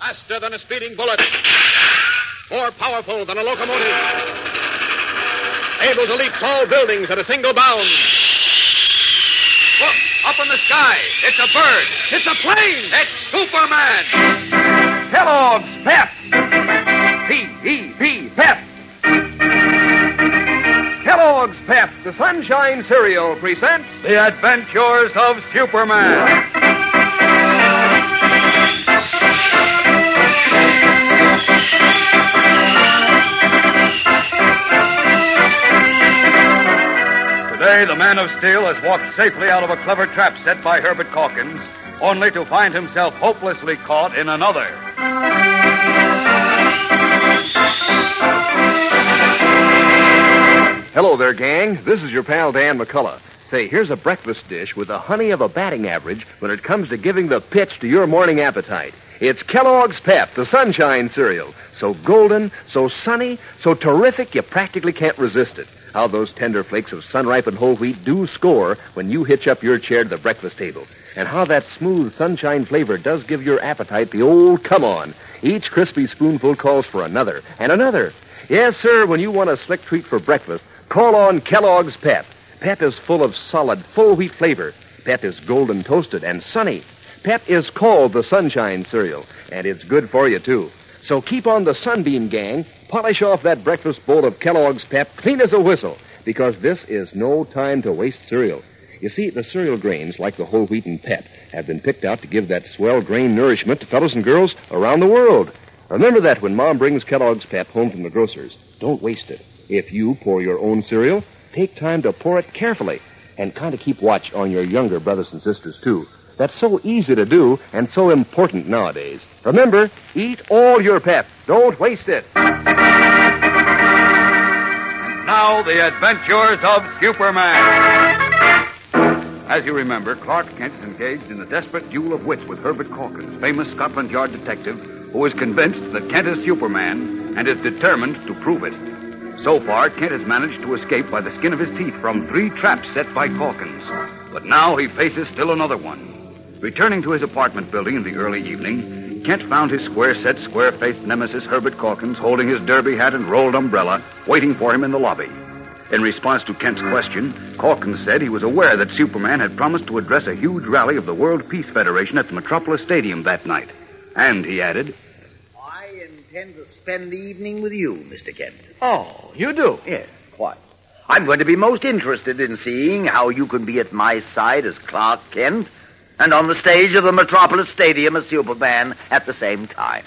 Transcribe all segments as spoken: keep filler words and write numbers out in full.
Faster than a speeding bullet. More powerful than a locomotive. Able to leap tall buildings at a single bound. Look, up in the sky. It's a bird. It's a plane. It's Superman. Kellogg's Pep. P E P, Pep. Kellogg's Pep, the Sunshine Cereal, presents The Adventures of Superman. Today, the Man of Steel has walked safely out of a clever trap set by Herbert Calkins, only to find himself hopelessly caught in another. Hello there, gang. This is your pal Dan McCullough. Say, here's a breakfast dish with the honey of a batting average when it comes to giving the pitch to your morning appetite. It's Kellogg's Pep, the Sunshine Cereal. So golden, so sunny, so terrific, you practically can't resist it. How those tender flakes of sun-ripened whole wheat do score when you hitch up your chair to the breakfast table. And how that smooth sunshine flavor does give your appetite the old come-on. Each crispy spoonful calls for another, and another. Yes, sir, when you want a slick treat for breakfast, call on Kellogg's Pep. Pep is full of solid, full wheat flavor. Pep is golden toasted and sunny. Pep is called the Sunshine Cereal, and it's good for you, too. So keep on the Sunbeam, gang. Polish off that breakfast bowl of Kellogg's Pep clean as a whistle, because this is no time to waste cereal. You see, the cereal grains, like the whole wheat and Pep, have been picked out to give that swell grain nourishment to fellows and girls around the world. Remember that when Mom brings Kellogg's Pep home from the grocer's. Don't waste it. If you pour your own cereal, take time to pour it carefully and kind of keep watch on your younger brothers and sisters, too. That's so easy to do and so important nowadays. Remember, eat all your Pep. Don't waste it. Now, the Adventures of Superman. As you remember, Clark Kent is engaged in a desperate duel of wits with Herbert Calkins, famous Scotland Yard detective, who is convinced that Kent is Superman and is determined to prove it. So far, Kent has managed to escape by the skin of his teeth from three traps set by Calkins. But now he faces still another one. Returning to his apartment building in the early evening, Kent found his square-set, square-faced nemesis Herbert Calkins holding his derby hat and rolled umbrella, waiting for him in the lobby. In response to Kent's question, Calkins said he was aware that Superman had promised to address a huge rally of the World Peace Federation at the Metropolis Stadium that night. And, he added, I intend to spend the evening with you, Mister Kent. Oh, you do? Yes, quite. I'm going to be most interested in seeing how you can be at my side as Clark Kent and on the stage of the Metropolis Stadium as Superman at the same time.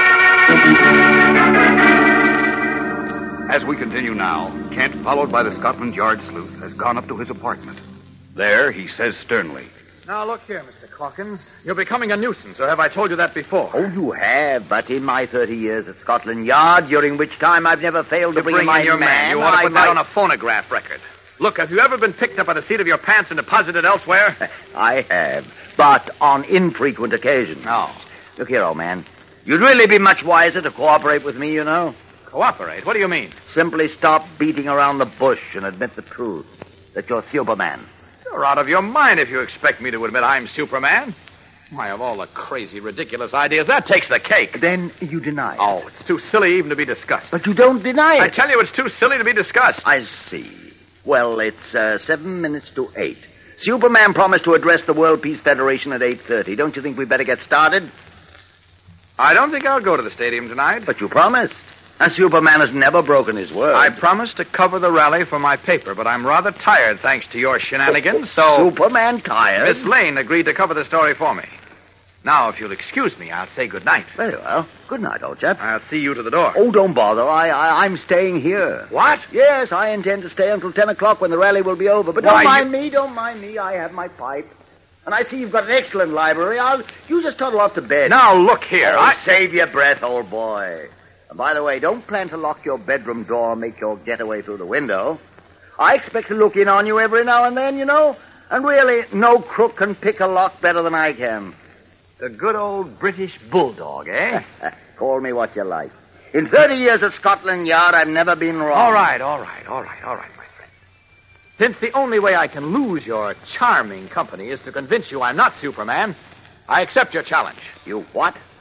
As we continue now, Kent, followed by the Scotland Yard sleuth, has gone up to his apartment. There, he says sternly, Now, look here, Mister Calkins. You're becoming a nuisance, or have I told you that before? Oh, you have, but in my thirty years at Scotland Yard, during which time I've never failed to, to bring, bring in my in your man. man. You want to I put might... that on a phonograph record. Look, have you ever been picked up by the seat of your pants and deposited elsewhere? I have, but on infrequent occasions. No. Look here, old man. You'd really be much wiser to cooperate with me, you know. Cooperate? What do you mean? Simply stop beating around the bush and admit the truth, that you're Superman. You're out of your mind if you expect me to admit I'm Superman. Why, of all the crazy, ridiculous ideas, that takes the cake. Then you deny it. Oh, it's too silly even to be discussed. But you don't deny it. I tell you, it's too silly to be discussed. I see. Well, it's uh, seven minutes to eight. Superman promised to address the World Peace Federation at eight thirty. Don't you think we'd better get started? I don't think I'll go to the stadium tonight. But you promised. And Superman has never broken his word. I promised to cover the rally for my paper, but I'm rather tired thanks to your shenanigans, so... Superman tired? Miss Lane agreed to cover the story for me. Now, if you'll excuse me, I'll say good night. Very well. Good night, old chap. I'll see you to the door. Oh, don't bother. I, I, I'm staying here. What? Yes, I intend to stay until ten o'clock when the rally will be over. But don't Why, mind you... me, don't mind me. I have my pipe. And I see you've got an excellent library. I'll... You just toddle off to bed. Now, look here. Oh, I... Save your breath, old boy. And by the way, don't plan to lock your bedroom door and make your getaway through the window. I expect to look in on you every now and then, you know. And really, no crook can pick a lock better than I can. The good old British bulldog, eh? Call me what you like. In thirty years at Scotland Yard, I've never been wrong. All right, all right, all right, all right, my friend. Since the only way I can lose your charming company is to convince you I'm not Superman, I accept your challenge. You what?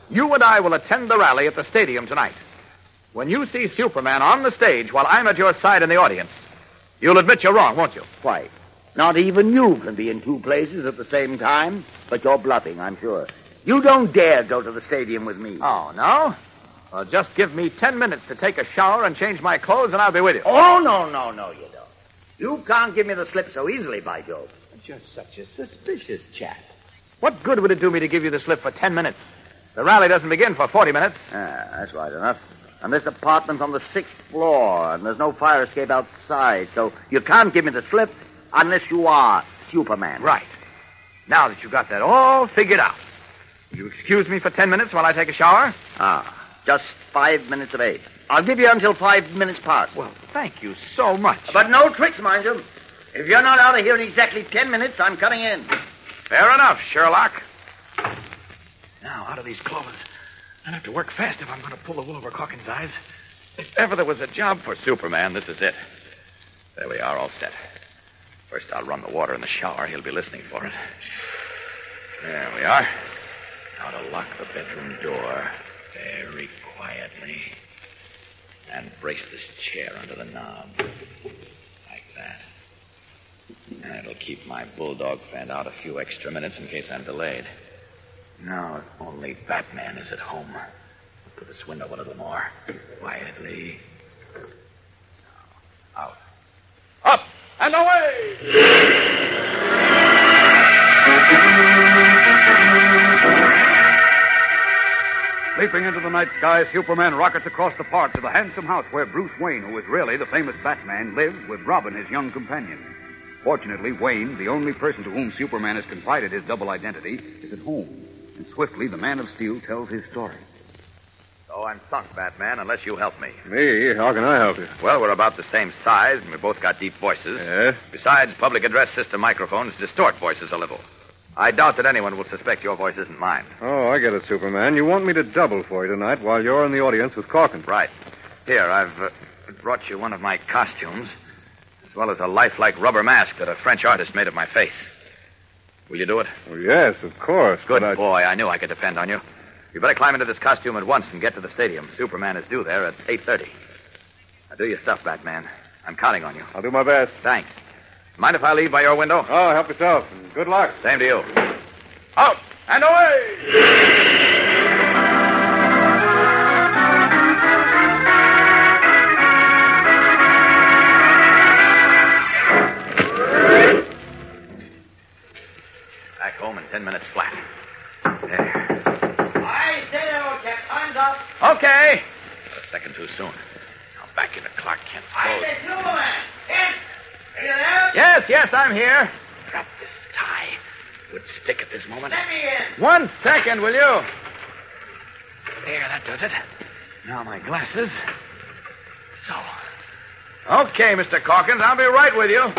you and I will attend the rally at the stadium tonight. When you see Superman on the stage while I'm at your side in the audience, you'll admit you're wrong, won't you? Why, not even you can be in two places at the same time. But you're bluffing, I'm sure. You don't dare go to the stadium with me. Oh, no? Well, just give me ten minutes to take a shower and change my clothes, and I'll be with you. Oh, no, no, no, you don't. You can't give me the slip so easily, by Jove. But you're such a suspicious chap. What good would it do me to give you the slip for ten minutes? The rally doesn't begin for forty minutes. Ah, that's right enough. And this apartment's on the sixth floor, and there's no fire escape outside, so you can't give me the slip unless you are Superman. Right. Now that you've got that all figured out, will you excuse me for ten minutes while I take a shower? Ah, just five minutes of eight. I'll give you until five minutes past. Well, thank you so much. But no tricks, mind you. If you're not out of here in exactly ten minutes, I'm cutting in. Fair enough, Sherlock. Now, out of these clothes, I'll have to work fast if I'm going to pull the wool over Calkins' eyes. If ever there was a job for Superman, this is it. There we are, all set. First, I'll run the water in the shower. He'll be listening for it. There we are. Now to lock the bedroom door very quietly. And brace this chair under the knob. Like that. That'll keep my bulldog friend out a few extra minutes in case I'm delayed. Now, if only Batman is at home. Put this window a little more. Quietly. Out. Up and away! Leaping into the night sky, Superman rockets across the park to the handsome house where Bruce Wayne, who is really the famous Batman, lives with Robin, his young companion. Fortunately, Wayne, the only person to whom Superman has confided his double identity, is at home. And swiftly, the Man of Steel tells his story. So I'm sunk, Batman, unless you help me. Me? How can I help you? Well, we're about the same size, and we both got deep voices. Yes? Besides, public address system microphones distort voices a little. I doubt that anyone will suspect your voice isn't mine. Oh, I get it, Superman. You want me to double for you tonight while you're in the audience with Calkins. Right. Here, I've uh, brought you one of my costumes, as well as a lifelike rubber mask that a French artist made of my face. Will you do it? Oh, yes, of course. Good I... boy. I knew I could depend on you. You better climb into this costume at once and get to the stadium. Superman is due there at eight thirty. Now, do your stuff, Batman. I'm counting on you. I'll do my best. Thanks. Mind if I leave by your window? Oh, help yourself. And good luck. Same to you. Out and away! Back home in ten minutes flat. There. I say no, Cap. Time's up. Okay. A second too soon. Now back into Clark Kent's I clothes. say Superman. Kent, are you there? Yes, yes, I'm here. Drop this tie. Would stick at this moment. Let me in. One second, will you? There, that does it. Now my glasses. So. Okay, Mister Calkins, I'll be right with you.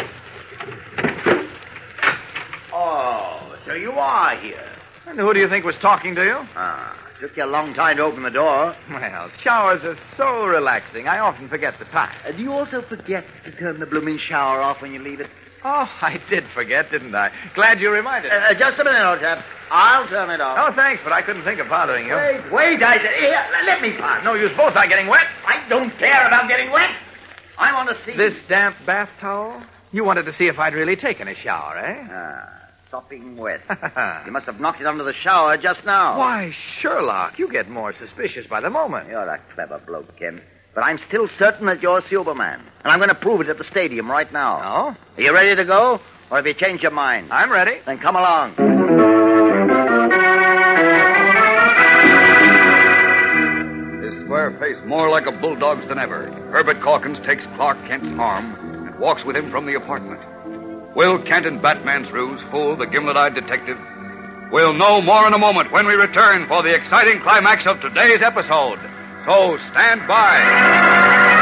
Oh, so you are here. And who do you think was talking to you? Ah, took you a long time to open the door. Well, showers are so relaxing, I often forget the time. Uh, do you also forget to turn the blooming shower off when you leave it? Oh, I did forget, didn't I? Glad you reminded me. Uh, just a minute, old chap. I'll turn it off. Oh, thanks, but I couldn't think of bothering you. Wait, wait, I said, here, let me pass. No use both are getting wet. I don't care about getting wet. I want to see... This damp bath towel? You wanted to see if I'd really taken a shower, eh? Ah, sopping wet. You must have knocked it under the shower just now. Why, Sherlock, you get more suspicious by the moment. You're a clever bloke, Ken. But I'm still certain that you're Superman. And I'm going to prove it at the stadium right now. Oh? Are you ready to go? Or have you changed your mind? I'm ready. Then come along. His square face more like a bulldog's than ever. Herbert Calkins takes Clark Kent's arm and walks with him from the apartment. Will Kent and Batman's ruse fool the gimlet-eyed detective? We'll know more in a moment when we return for the exciting climax of today's episode. So stand by.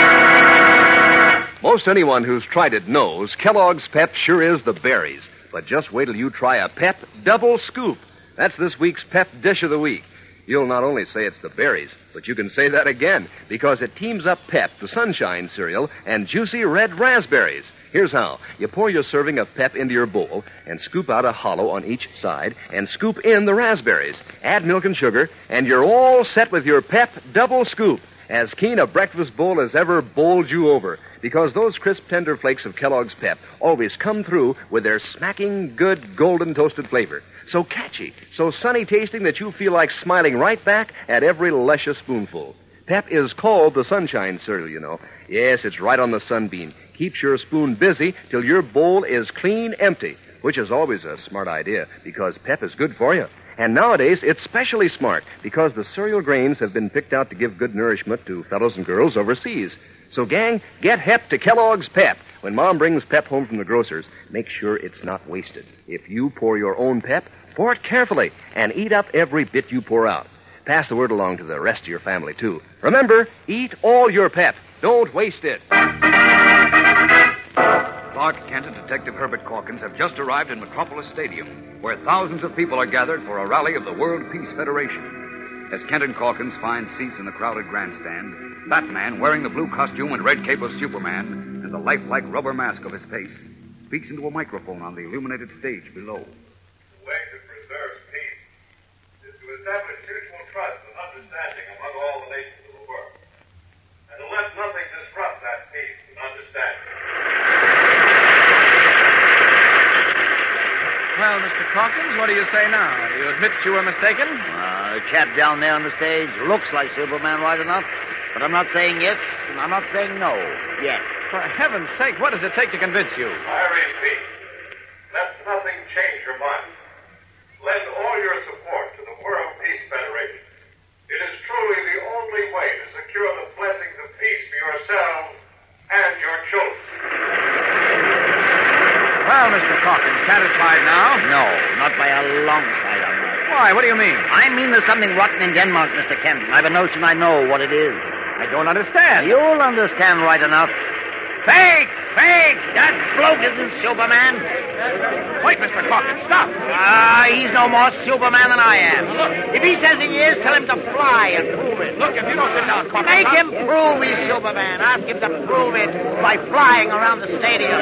Most anyone who's tried it knows Kellogg's Pep sure is the berries. But just wait till you try a Pep Double Scoop. That's this week's Pep Dish of the Week. You'll not only say it's the berries, but you can say that again because it teams up Pep, the Sunshine cereal, and juicy red raspberries. Here's how. You pour your serving of Pep into your bowl and scoop out a hollow on each side and scoop in the raspberries. Add milk and sugar, and you're all set with your Pep double scoop. As keen a breakfast bowl as ever bowled you over, because those crisp, tender flakes of Kellogg's Pep always come through with their smacking, good, golden toasted flavor. So catchy, so sunny tasting that you feel like smiling right back at every luscious spoonful. Pep is called the sunshine cereal, you know. Yes, it's right on the sunbeam. Keeps your spoon busy till your bowl is clean empty, which is always a smart idea because Pep is good for you. And nowadays, it's specially smart because the cereal grains have been picked out to give good nourishment to fellows and girls overseas. So, gang, get hep to Kellogg's Pep. When Mom brings Pep home from the grocer's, make sure it's not wasted. If you pour your own Pep, pour it carefully and eat up every bit you pour out. Pass the word along to the rest of your family, too. Remember, eat all your Pep. Don't waste it. Clark Kent and Detective Herbert Calkins have just arrived in Metropolis Stadium, where thousands of people are gathered for a rally of the World Peace Federation. As Kent and Calkins find seats in the crowded grandstand, Batman, wearing the blue costume and red cape of Superman and the lifelike rubber mask of his face, speaks into a microphone on the illuminated stage below. The way to preserve peace is to establish mutual trust and understanding among all the nations of the world, and to let nothing disrupt that peace and understanding. Well, Mister Calkins, what do you say now? Do you admit you were mistaken? Uh, the chap down there on the stage looks like Superman right enough, but I'm not saying yes, and I'm not saying no yet. For heaven's sake, what does it take to convince you? I repeat, let nothing change your mind. Lend all your support to the World Peace Federation. It is truly the only way to secure the blessings of peace for yourselves and your children. Well, Mister Calkins, satisfied now? No, not by a long sight, I'm not. Why, what do you mean? I mean there's something rotten in Denmark, Mister Kent. I've a notion I know what it is. I don't understand. You'll understand right enough. Fake! Fake! That bloke isn't Superman. Wait, Mister Calkins, stop. Ah, he's no more Superman than I am. Look, if he says he is, tell him to fly and prove it. Look, if you don't sit down, Calkins... Make I'll... him prove he's Superman. Ask him to prove it by flying around the stadium.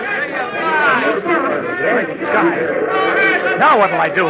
Now what'll I do?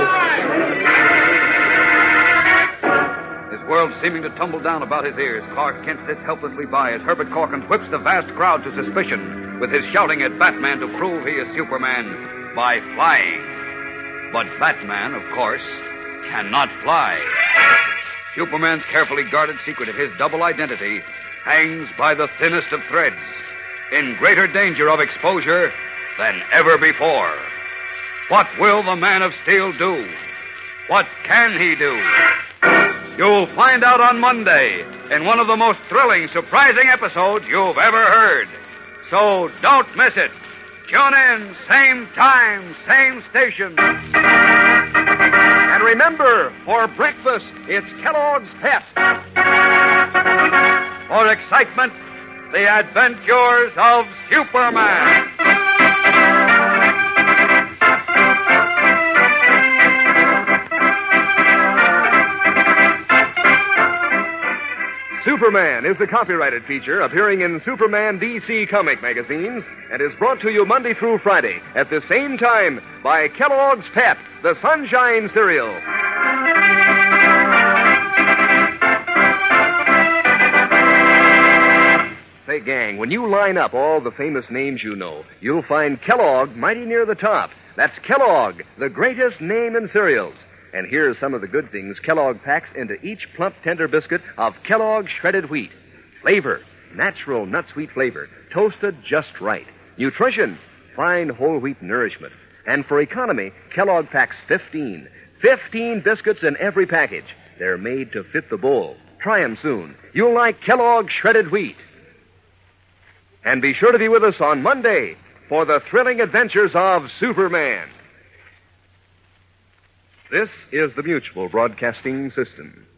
His world seeming to tumble down about his ears, Clark Kent sits helplessly by as Herbert Calkins whips the vast crowd to suspicion with his shouting at Batman to prove he is Superman by flying. But Batman, of course, cannot fly. Superman's carefully guarded secret of his double identity hangs by the thinnest of threads, in greater danger of exposure than ever before. What will the Man of Steel do? What can he do? You'll find out on Monday in one of the most thrilling, surprising episodes you've ever heard. So don't miss it. Tune in, same time, same station. And remember, for breakfast, it's Kellogg's Pep. For excitement, the adventures of Superman. Superman is a copyrighted feature appearing in Superman D C comic magazines and is brought to you Monday through Friday at the same time by Kellogg's Pep, the Sunshine Cereal. Say, gang, when you line up all the famous names you know, you'll find Kellogg mighty near the top. That's Kellogg, the greatest name in cereals. And here's some of the good things Kellogg packs into each plump, tender biscuit of Kellogg shredded wheat. Flavor, natural nut sweet flavor, toasted just right. Nutrition, fine whole wheat nourishment. And for economy, Kellogg packs fifteen. fifteen biscuits in every package. They're made to fit the bowl. Try 'em soon. You'll like Kellogg shredded wheat. And be sure to be with us on Monday for the thrilling adventures of Superman. This is the Mutual Broadcasting System.